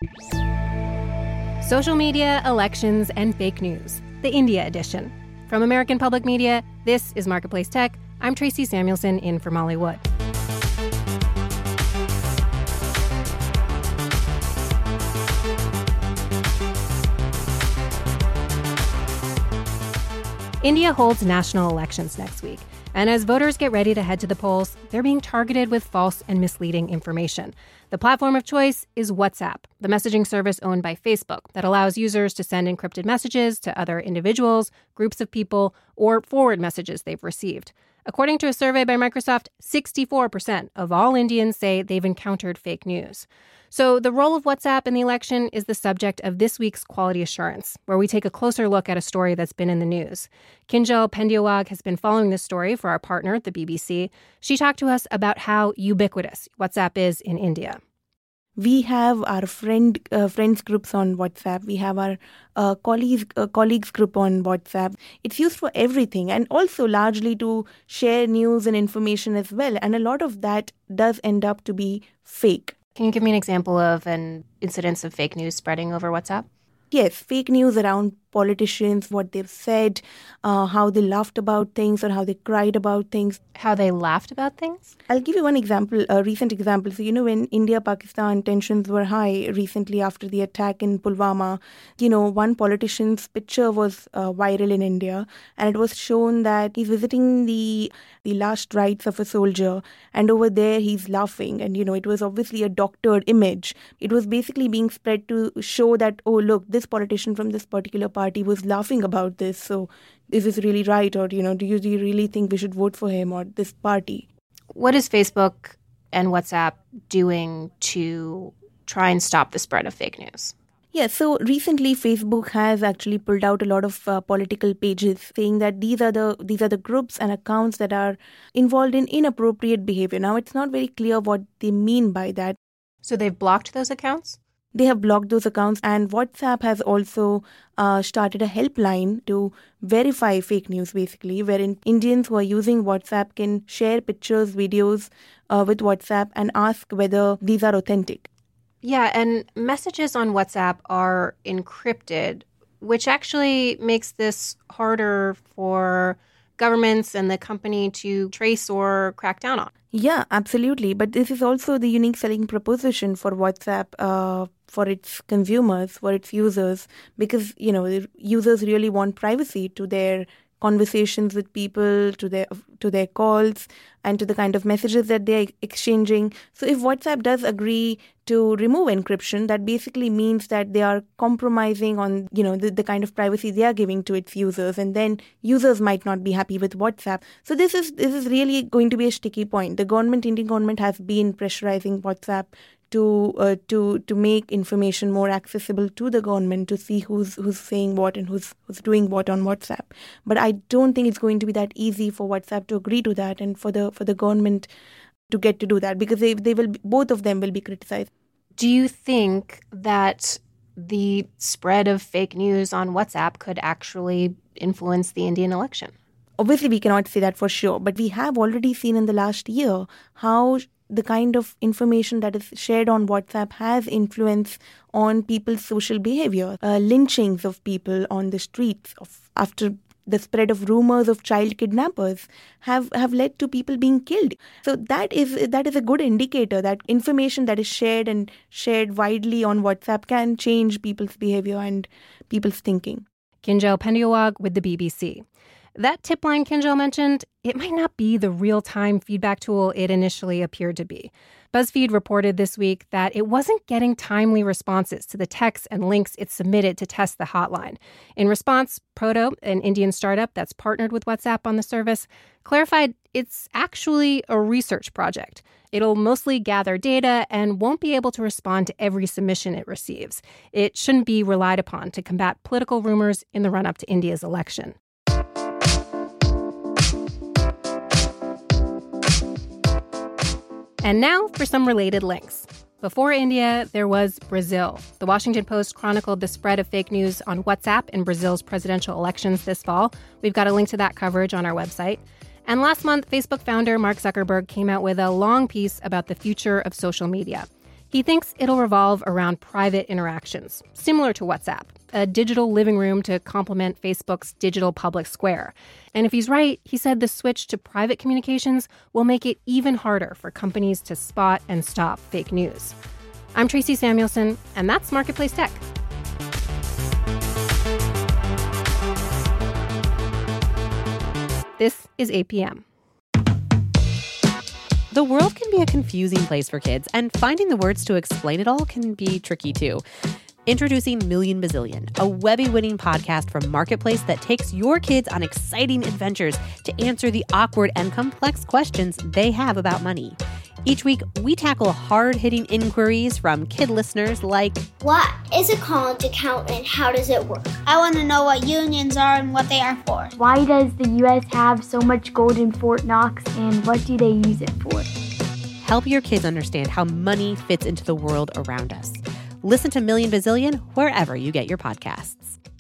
Social media, elections, and fake news, the India edition. From American Public Media, this is Marketplace Tech. I'm Tracy Samuelson in for Molly Wood. India holds national elections next week, and as voters get ready to head to the polls, they're being targeted with false and misleading information. The platform of choice is WhatsApp, the messaging service owned by Facebook that allows users to send encrypted messages to other individuals, groups of people, or forward messages they've received. According to a survey by Microsoft, 64% of all Indians say they've encountered fake news. So the role of WhatsApp in the election is the subject of this week's Quality Assurance, where we take a closer look at a story that's been in the news. Kinjal Pendiawag has been following this story for our partner, the BBC. She talked to us about how ubiquitous WhatsApp is in India. We have our friends groups on WhatsApp. We have our colleagues group on WhatsApp. It's used for everything and also largely to share news and information as well. And a lot of that does end up to be fake. Can you give me an example of an incidence of fake news spreading over WhatsApp? Yes, fake news around politicians, what they've said, how they laughed about things or how they cried about things. How they laughed about things? I'll give you one example, a recent example. So, when India-Pakistan tensions were high recently after the attack in Pulwama, one politician's picture was viral in India, and it was shown that he's visiting the last rites of a soldier, and over there he's laughing. And, it was obviously a doctored image. It was basically being spread to show that, oh, look, this politician from this particular party was laughing about this. So is this really right? Or, do you really think we should vote for him or this party? What is Facebook and WhatsApp doing to try and stop the spread of fake news? Yeah, so recently Facebook has actually pulled out a lot of political pages saying that these are the groups and accounts that are involved in inappropriate behavior. Now, it's not very clear what they mean by that. So they've blocked those accounts? They have blocked those accounts, and WhatsApp has also started a helpline to verify fake news, basically, wherein Indians who are using WhatsApp can share pictures, videos with WhatsApp and ask whether these are authentic. Yeah, and messages on WhatsApp are encrypted, which actually makes this harder for governments and the company to trace or crack down on. Yeah, absolutely. But this is also the unique selling proposition for WhatsApp for its consumers, for its users, because, users really want privacy to their conversations with people, to their calls, and to the kind of messages that they're exchanging. So if WhatsApp does agree to remove encryption, that basically means that they are compromising on, the kind of privacy they are giving to its users, and then users might not be happy with WhatsApp. So this is really going to be a sticky point. The Indian government has been pressurizing WhatsApp to make information more accessible to the government, to see who's saying what and who's doing what on WhatsApp. But I don't think it's going to be that easy for WhatsApp to agree to that and for the government to get to do that, because both of them will be criticized. Do you think that the spread of fake news on WhatsApp could actually influence the Indian election? Obviously, we cannot say that for sure, but we have already seen in the last year how the kind of information that is shared on WhatsApp has influence on people's social behavior. Lynchings of people on the streets after the spread of rumors of child kidnappers have led to people being killed. So that is a good indicator that information that is shared widely on WhatsApp can change people's behavior and people's thinking. Kinjal Pendiawag with the BBC. That tip line Kinjal mentioned, it might not be the real-time feedback tool it initially appeared to be. BuzzFeed reported this week that it wasn't getting timely responses to the texts and links it submitted to test the hotline. In response, Proto, an Indian startup that's partnered with WhatsApp on the service, clarified it's actually a research project. It'll mostly gather data and won't be able to respond to every submission it receives. It shouldn't be relied upon to combat political rumors in the run-up to India's election. And now for some related links. Before India, there was Brazil. The Washington Post chronicled the spread of fake news on WhatsApp in Brazil's presidential elections this fall. We've got a link to that coverage on our website. And last month, Facebook founder Mark Zuckerberg came out with a long piece about the future of social media. He thinks it'll revolve around private interactions, similar to WhatsApp, a digital living room to complement Facebook's digital public square. And if he's right, he said the switch to private communications will make it even harder for companies to spot and stop fake news. I'm Tracy Samuelson, and that's Marketplace Tech. This is APM. The world can be a confusing place for kids, and finding the words to explain it all can be tricky too. Introducing Million Bazillion, a Webby-winning podcast from Marketplace that takes your kids on exciting adventures to answer the awkward and complex questions they have about money. Each week, we tackle hard-hitting inquiries from kid listeners like, what is a college account and how does it work? I want to know what unions are and what they are for. Why does the U.S. have so much gold in Fort Knox, and what do they use it for? Help your kids understand how money fits into the world around us. Listen to Million Bazillion wherever you get your podcasts.